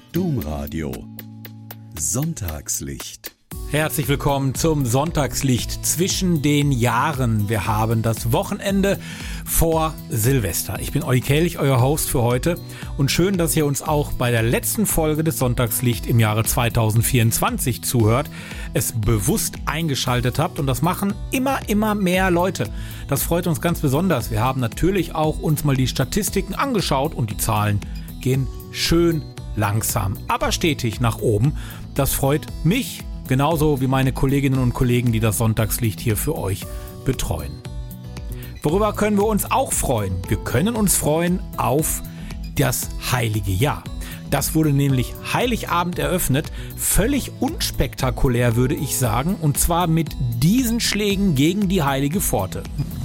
Domradio Sonntagslicht. Herzlich willkommen zum Sonntagslicht zwischen den Jahren. Wir haben das Wochenende vor Silvester. Ich bin Olli Kelch, euer Host für heute. Und schön, dass ihr uns auch bei der letzten Folge des Sonntagslicht im Jahre 2024 zuhört, es bewusst eingeschaltet habt. Und das machen immer mehr Leute. Das freut uns ganz besonders. Wir haben natürlich auch uns mal die Statistiken angeschaut und die Zahlen gehen schön langsam, aber stetig nach oben. Das freut mich. Genauso wie meine Kolleginnen und Kollegen, die das Sonntagslicht hier für euch betreuen. Worüber können wir uns auch freuen? Wir können uns freuen auf das Heilige Jahr. Das wurde nämlich Heiligabend eröffnet, völlig unspektakulär würde ich sagen, und zwar mit diesen Schlägen gegen die Heilige Pforte.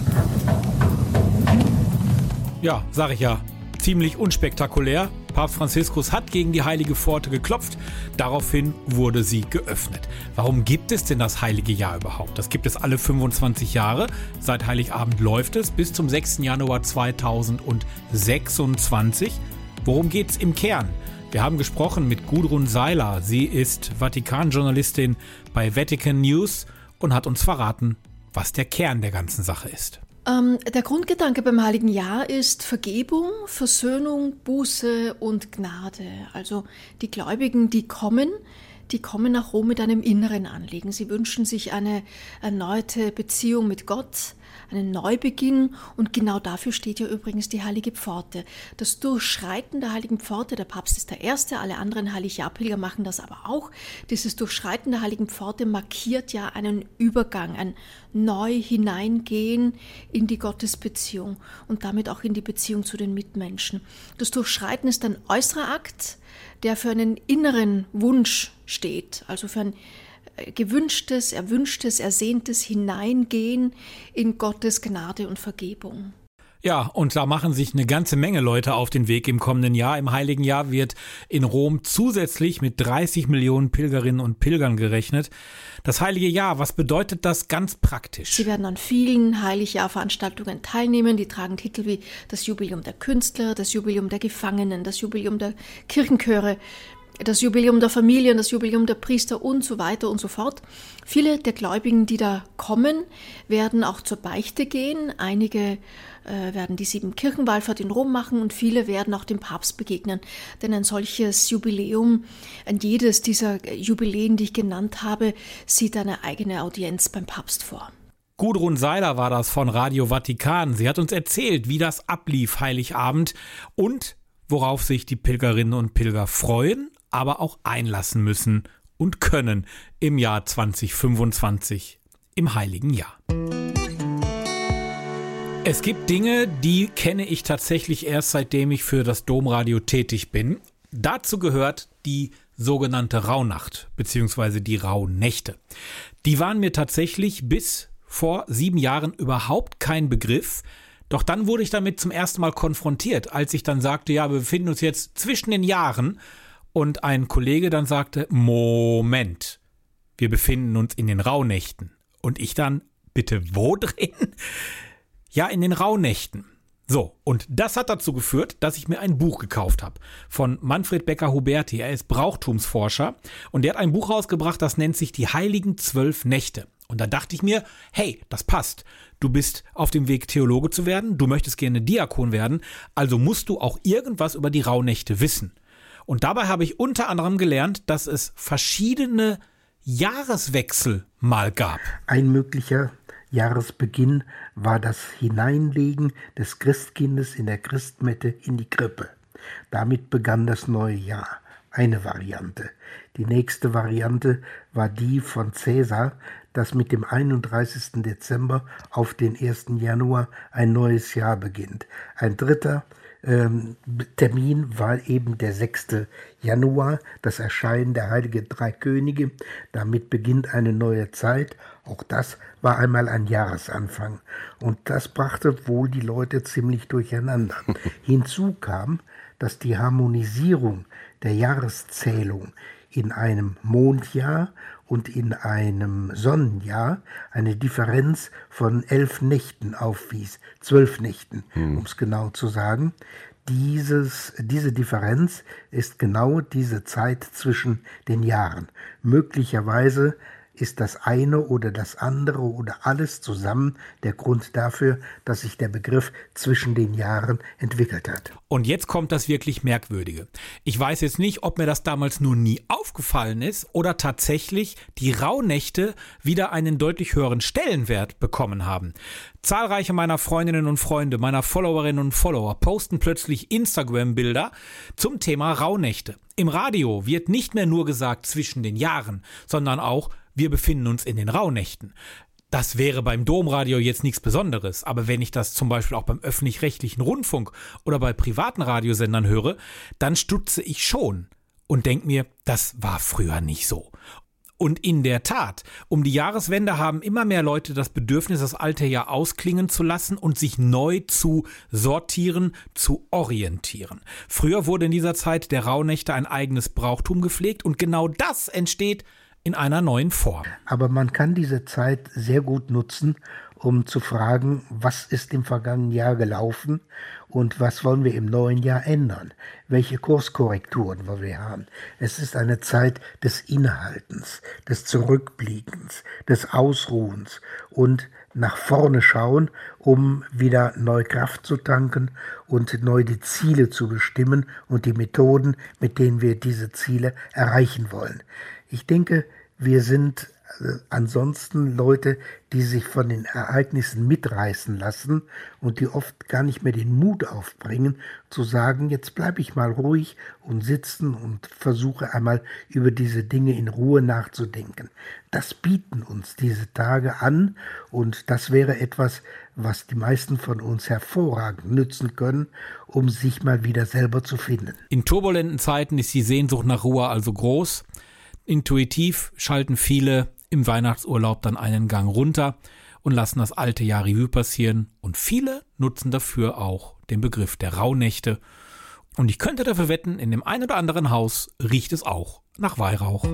Ja, sag ich ja, ziemlich unspektakulär. Papst Franziskus hat gegen die Heilige Pforte geklopft, daraufhin wurde sie geöffnet. Warum gibt es denn das Heilige Jahr überhaupt? Das gibt es alle 25 Jahre, seit Heiligabend läuft es bis zum 6. Januar 2026. Worum geht's im Kern? Wir haben gesprochen mit Gudrun Seiler, sie ist Vatikan-Journalistin bei Vatican News und hat uns verraten, was der Kern der ganzen Sache ist. Der Grundgedanke beim Heiligen Jahr ist Vergebung, Versöhnung, Buße und Gnade. Also die Gläubigen, die kommen nach Rom mit einem inneren Anliegen. Sie wünschen sich eine erneute Beziehung mit Gott, einen Neubeginn, und genau dafür steht ja übrigens die Heilige Pforte. Das Durchschreiten der Heiligen Pforte, der Papst ist der Erste, alle anderen Heiligjahrpilger machen das aber auch. Dieses Durchschreiten der Heiligen Pforte markiert ja einen Übergang, ein neu hineingehen in die Gottesbeziehung und damit auch in die Beziehung zu den Mitmenschen. Das Durchschreiten ist ein äußerer Akt, der für einen inneren Wunsch steht, also für ein gewünschtes, erwünschtes, ersehntes Hineingehen in Gottes Gnade und Vergebung. Ja, und da machen sich eine ganze Menge Leute auf den Weg im kommenden Jahr. Im Heiligen Jahr wird in Rom zusätzlich mit 30 Millionen Pilgerinnen und Pilgern gerechnet. Das Heilige Jahr, was bedeutet das ganz praktisch? Sie werden an vielen Heiligjahrveranstaltungen teilnehmen. Die tragen Titel wie das Jubiläum der Künstler, das Jubiläum der Gefangenen, das Jubiläum der Kirchenchöre, das Jubiläum der Familien, das Jubiläum der Priester und so weiter und so fort. Viele der Gläubigen, die da kommen, werden auch zur Beichte gehen. Einige werden die 7 Kirchenwallfahrt in Rom machen und viele werden auch dem Papst begegnen. Denn ein solches Jubiläum, jedes dieser Jubiläen, die ich genannt habe, sieht eine eigene Audienz beim Papst vor. Gudrun Seiler war das von Radio Vatikan. Sie hat uns erzählt, wie das ablief Heiligabend und worauf sich die Pilgerinnen und Pilger freuen, aber auch einlassen müssen und können im Jahr 2025, im Heiligen Jahr. Es gibt Dinge, die kenne ich tatsächlich erst seitdem ich für das Domradio tätig bin. Dazu gehört die sogenannte Rauhnacht bzw. die Rauhnächte. Die waren mir tatsächlich bis vor 7 Jahren überhaupt kein Begriff. Doch dann wurde ich damit zum ersten Mal konfrontiert, als ich dann sagte, ja, wir befinden uns jetzt zwischen den Jahren, und ein Kollege dann sagte, Moment, wir befinden uns in den Rauhnächten. Und ich dann, bitte wo drin? Ja, in den Rauhnächten. So, und das hat dazu geführt, dass ich mir ein Buch gekauft habe von Manfred Becker-Huberti. Er ist Brauchtumsforscher und der hat ein Buch rausgebracht, das nennt sich Die Heiligen 12 Nächte. Und da dachte ich mir, hey, das passt. Du bist auf dem Weg, Theologe zu werden, du möchtest gerne Diakon werden, also musst du auch irgendwas über die Rauhnächte wissen. Und dabei habe ich unter anderem gelernt, dass es verschiedene Jahreswechsel mal gab. Ein möglicher Jahresbeginn war das Hineinlegen des Christkindes in der Christmette in die Krippe. Damit begann das neue Jahr. Eine Variante. Die nächste Variante war die von Cäsar, dass mit dem 31. Dezember auf den 1. Januar ein neues Jahr beginnt. Ein dritter Termin war eben der 6. Januar, das Erscheinen der Heiligen Drei Könige. Damit beginnt eine neue Zeit. Auch das war einmal ein Jahresanfang. Und das brachte wohl die Leute ziemlich durcheinander. Hinzu kam, dass die Harmonisierung der Jahreszählung in einem Mondjahr und in einem Sonnenjahr eine Differenz von 11 Nächten aufwies, 12 Nächten, um es genau zu sagen. Diese Differenz ist genau diese Zeit zwischen den Jahren. Möglicherweise ist das eine oder das andere oder alles zusammen der Grund dafür, dass sich der Begriff zwischen den Jahren entwickelt hat. Und jetzt kommt das wirklich Merkwürdige. Ich weiß jetzt nicht, ob mir das damals nur nie aufgefallen ist oder tatsächlich die Rauhnächte wieder einen deutlich höheren Stellenwert bekommen haben. Zahlreiche meiner Freundinnen und Freunde, meiner Followerinnen und Follower posten plötzlich Instagram-Bilder zum Thema Rauhnächte. Im Radio wird nicht mehr nur gesagt zwischen den Jahren, sondern auch wir befinden uns in den Rauhnächten. Das wäre beim Domradio jetzt nichts Besonderes, aber wenn ich das zum Beispiel auch beim öffentlich-rechtlichen Rundfunk oder bei privaten Radiosendern höre, dann stutze ich schon und denke mir, das war früher nicht so. Und in der Tat, um die Jahreswende haben immer mehr Leute das Bedürfnis, das alte Jahr ausklingen zu lassen und sich neu zu sortieren, zu orientieren. Früher wurde in dieser Zeit der Rauhnächte ein eigenes Brauchtum gepflegt und genau das entsteht in einer neuen Form. Aber man kann diese Zeit sehr gut nutzen, um zu fragen, was ist im vergangenen Jahr gelaufen und was wollen wir im neuen Jahr ändern? Welche Kurskorrekturen wollen wir haben? Es ist eine Zeit des Innehaltens, des Zurückblickens, des Ausruhens und nach vorne schauen, um wieder neue Kraft zu tanken und neu die Ziele zu bestimmen und die Methoden, mit denen wir diese Ziele erreichen wollen. Ich denke, wir sind ansonsten Leute, die sich von den Ereignissen mitreißen lassen und die oft gar nicht mehr den Mut aufbringen, zu sagen, jetzt bleibe ich mal ruhig und sitzen und versuche einmal über diese Dinge in Ruhe nachzudenken. Das bieten uns diese Tage an und das wäre etwas, was die meisten von uns hervorragend nützen können, um sich mal wieder selber zu finden. In turbulenten Zeiten ist die Sehnsucht nach Ruhe also groß. Intuitiv schalten viele im Weihnachtsurlaub dann einen Gang runter und lassen das alte Jahr Revue passieren. Und viele nutzen dafür auch den Begriff der Rauhnächte. Und ich könnte dafür wetten, in dem einen oder anderen Haus riecht es auch nach Weihrauch.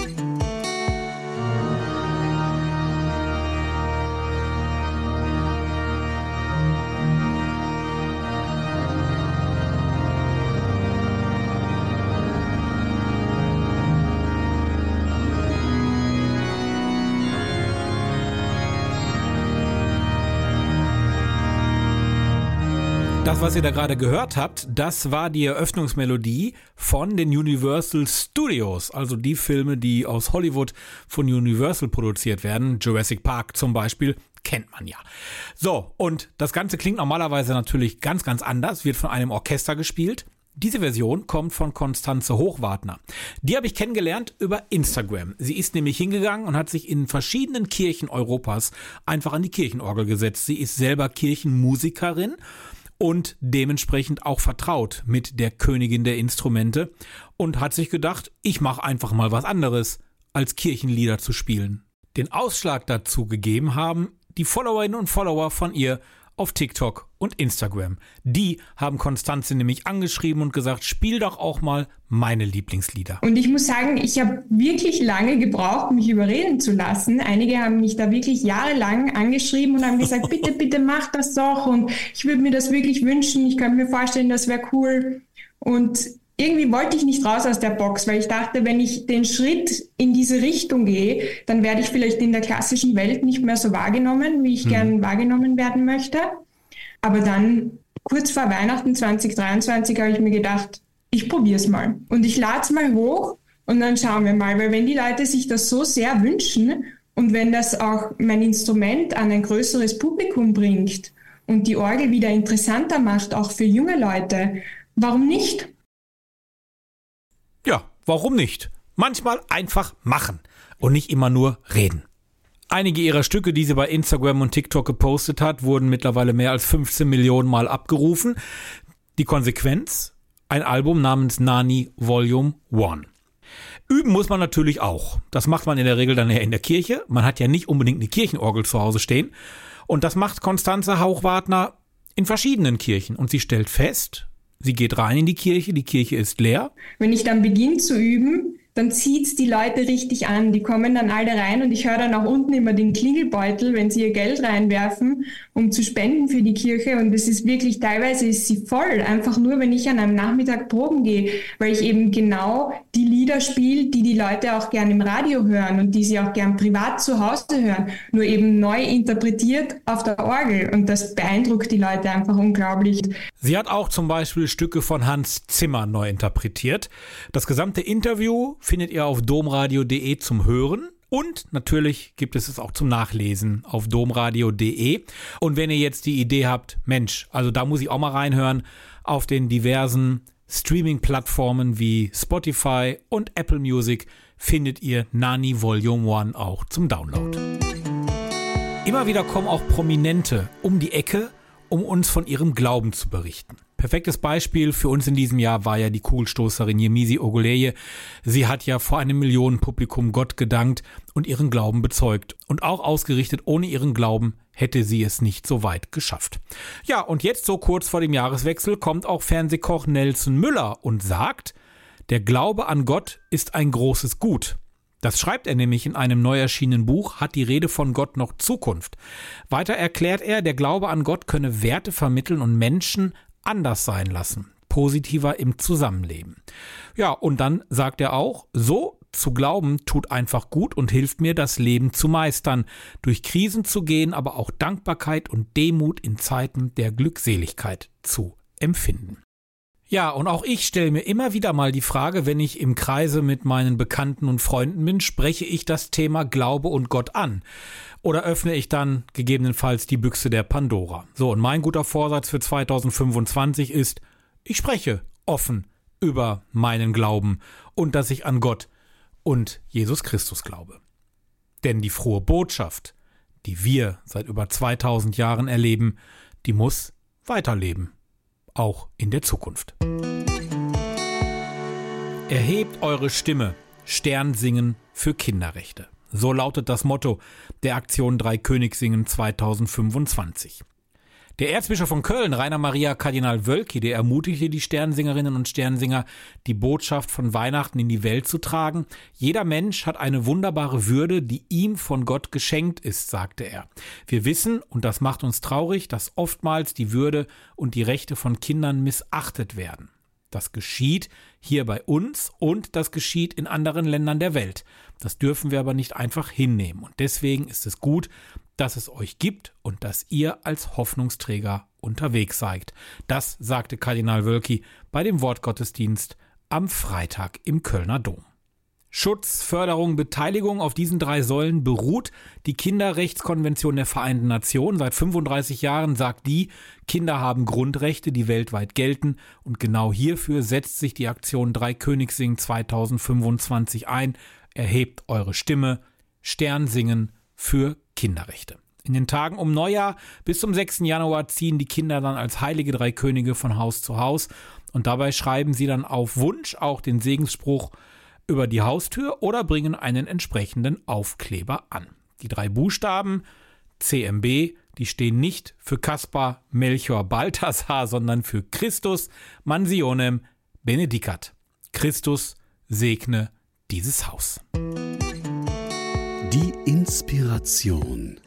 Das, was ihr da gerade gehört habt, das war die Eröffnungsmelodie von den Universal Studios, also die Filme, die aus Hollywood von Universal produziert werden. Jurassic Park zum Beispiel, kennt man ja. So, und das Ganze klingt normalerweise natürlich ganz, ganz anders, wird von einem Orchester gespielt. Diese Version kommt von Konstanze Hochwartner. Die habe ich kennengelernt über Instagram. Sie ist nämlich hingegangen und hat sich in verschiedenen Kirchen Europas einfach an die Kirchenorgel gesetzt. Sie ist selber Kirchenmusikerin und dementsprechend auch vertraut mit der Königin der Instrumente und hat sich gedacht, ich mache einfach mal was anderes, als Kirchenlieder zu spielen. Den Ausschlag dazu gegeben haben die Followerinnen und Follower von ihr auf TikTok und Instagram. Die haben Konstanze nämlich angeschrieben und gesagt, spiel doch auch mal meine Lieblingslieder. Und ich muss sagen, ich habe wirklich lange gebraucht, mich überreden zu lassen. Einige haben mich da wirklich jahrelang angeschrieben und haben gesagt, bitte, bitte mach das doch und ich würde mir das wirklich wünschen. Ich könnte mir vorstellen, das wäre cool. Und irgendwie wollte ich nicht raus aus der Box, weil ich dachte, wenn ich den Schritt in diese Richtung gehe, dann werde ich vielleicht in der klassischen Welt nicht mehr so wahrgenommen, wie ich gern wahrgenommen werden möchte. Aber dann, kurz vor Weihnachten 2023, habe ich mir gedacht, ich probiere es mal. Und ich lade es mal hoch und dann schauen wir mal. Weil wenn die Leute sich das so sehr wünschen und wenn das auch mein Instrument an ein größeres Publikum bringt und die Orgel wieder interessanter macht, auch für junge Leute, warum nicht? Ja, warum nicht? Manchmal einfach machen und nicht immer nur reden. Einige ihrer Stücke, die sie bei Instagram und TikTok gepostet hat, wurden mittlerweile mehr als 15 Millionen Mal abgerufen. Die Konsequenz? Ein Album namens Nani Volume 1. Üben muss man natürlich auch. Das macht man in der Regel dann eher in der Kirche. Man hat ja nicht unbedingt eine Kirchenorgel zu Hause stehen. Und das macht Konstanze Hochwartner in verschiedenen Kirchen. Und sie stellt fest, sie geht rein in die Kirche ist leer. Wenn ich dann beginne zu üben, dann zieht's die Leute richtig an. Die kommen dann alle rein und ich höre dann auch unten immer den Klingelbeutel, wenn sie ihr Geld reinwerfen, um zu spenden für die Kirche. Und es ist wirklich, teilweise ist sie voll, einfach nur, wenn ich an einem Nachmittag proben gehe, weil ich eben genau die Lieder spiele, die Leute auch gern im Radio hören und die sie auch gern privat zu Hause hören, nur eben neu interpretiert auf der Orgel. Und das beeindruckt die Leute einfach unglaublich. Sie hat auch zum Beispiel Stücke von Hans Zimmer neu interpretiert. Das gesamte Interview findet ihr auf domradio.de zum Hören. Und natürlich gibt es es auch zum Nachlesen auf domradio.de. Und wenn ihr jetzt die Idee habt, Mensch, also da muss ich auch mal reinhören, auf den diversen Streaming-Plattformen wie Spotify und Apple Music findet ihr Nani Volume 1 auch zum Download. Immer wieder kommen auch Prominente um die Ecke, um uns von ihrem Glauben zu berichten. Perfektes Beispiel für uns in diesem Jahr war ja die Kugelstoßerin Yemisi Oguleye. Sie hat ja vor einem Millionenpublikum Gott gedankt und ihren Glauben bezeugt. Und auch ausgerichtet, ohne ihren Glauben hätte sie es nicht so weit geschafft. Ja, und jetzt so kurz vor dem Jahreswechsel kommt auch Fernsehkoch Nelson Müller und sagt, der Glaube an Gott ist ein großes Gut. Das schreibt er nämlich in einem neu erschienenen Buch, Hat die Rede von Gott noch Zukunft? Weiter erklärt er, der Glaube an Gott könne Werte vermitteln und Menschen anders sein lassen, positiver im Zusammenleben. Ja, und dann sagt er auch, so zu glauben tut einfach gut und hilft mir, das Leben zu meistern, durch Krisen zu gehen, aber auch Dankbarkeit und Demut in Zeiten der Glückseligkeit zu empfinden. Ja, und auch ich stelle mir immer wieder mal die Frage, wenn ich im Kreise mit meinen Bekannten und Freunden bin, spreche ich das Thema Glaube und Gott an? Oder öffne ich dann gegebenenfalls die Büchse der Pandora? So, und mein guter Vorsatz für 2025 ist, ich spreche offen über meinen Glauben und dass ich an Gott und Jesus Christus glaube. Denn die frohe Botschaft, die wir seit über 2000 Jahren erleben, die muss weiterleben. Auch in der Zukunft. Erhebt eure Stimme, Sternsingen für Kinderrechte. So lautet das Motto der Aktion Dreikönigssingen 2025. Der Erzbischof von Köln, Rainer Maria Kardinal Wölki, der ermutigte die Sternsingerinnen und Sternsinger, die Botschaft von Weihnachten in die Welt zu tragen. Jeder Mensch hat eine wunderbare Würde, die ihm von Gott geschenkt ist, sagte er. Wir wissen, und das macht uns traurig, dass oftmals die Würde und die Rechte von Kindern missachtet werden. Das geschieht hier bei uns und das geschieht in anderen Ländern der Welt. Das dürfen wir aber nicht einfach hinnehmen. Und deswegen ist es gut, dass es euch gibt und dass ihr als Hoffnungsträger unterwegs seid. Das sagte Kardinal Wölki bei dem Wortgottesdienst am Freitag im Kölner Dom. Schutz, Förderung, Beteiligung, auf diesen 3 Säulen beruht die Kinderrechtskonvention der Vereinten Nationen. Seit 35 Jahren sagt die, Kinder haben Grundrechte, die weltweit gelten. Und genau hierfür setzt sich die Aktion Dreikönigssingen 2025 ein. Erhebt eure Stimme, Sternsingen für Kinderrechte. In den Tagen um Neujahr bis zum 6. Januar ziehen die Kinder dann als heilige 3 Könige von Haus zu Haus. Und dabei schreiben sie dann auf Wunsch auch den Segensspruch über die Haustür oder bringen einen entsprechenden Aufkleber an. Die 3 Buchstaben CMB, die stehen nicht für Kaspar, Melchior, Balthasar, sondern für Christus Mansionem Benedicat. Christus segne dieses Haus. Die Inspiration.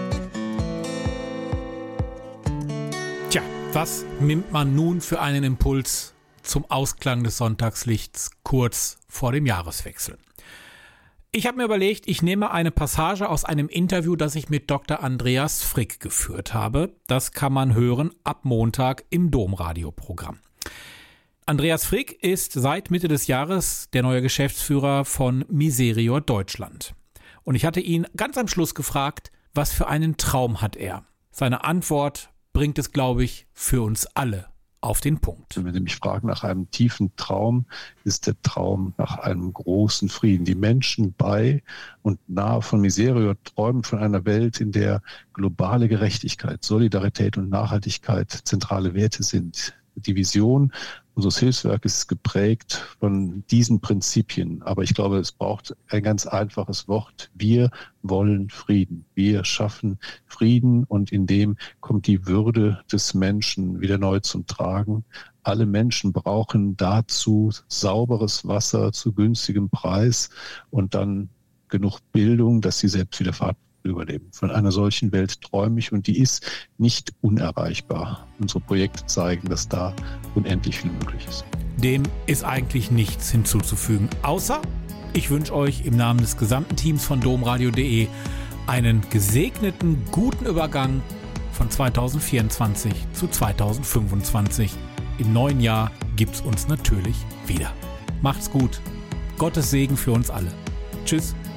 Tja, was nimmt man nun für einen Impuls zum Ausklang des Sonntagslichts kurz vor dem Jahreswechsel? Ich habe mir überlegt, ich nehme eine Passage aus einem Interview, das ich mit Dr. Andreas Frick geführt habe. Das kann man hören ab Montag im Domradio-Programm. Andreas Frick ist seit Mitte des Jahres der neue Geschäftsführer von Miserior Deutschland. Und ich hatte ihn ganz am Schluss gefragt, was für einen Traum hat er? Seine Antwort bringt es, glaube ich, für uns alle auf den Punkt. Wenn Sie mich fragen nach einem tiefen Traum, ist der Traum nach einem großen Frieden. Die Menschen bei und nahe von Miserior träumen von einer Welt, in der globale Gerechtigkeit, Solidarität und Nachhaltigkeit zentrale Werte sind. Die Vision unseres Hilfswerkes ist geprägt von diesen Prinzipien. Aber ich glaube, es braucht ein ganz einfaches Wort. Wir wollen Frieden. Wir schaffen Frieden und in dem kommt die Würde des Menschen wieder neu zum Tragen. alle Menschen brauchen dazu sauberes Wasser zu günstigem Preis und dann genug Bildung, dass sie selbst wieder überleben. Von einer solchen Welt träume ich und die ist nicht unerreichbar. Unsere Projekte zeigen, dass da unendlich viel möglich ist. Dem ist eigentlich nichts hinzuzufügen, außer ich wünsche euch im Namen des gesamten Teams von domradio.de einen gesegneten, guten Übergang von 2024 zu 2025. Im neuen Jahr gibt's uns natürlich wieder. Macht's gut. Gottes Segen für uns alle. Tschüss.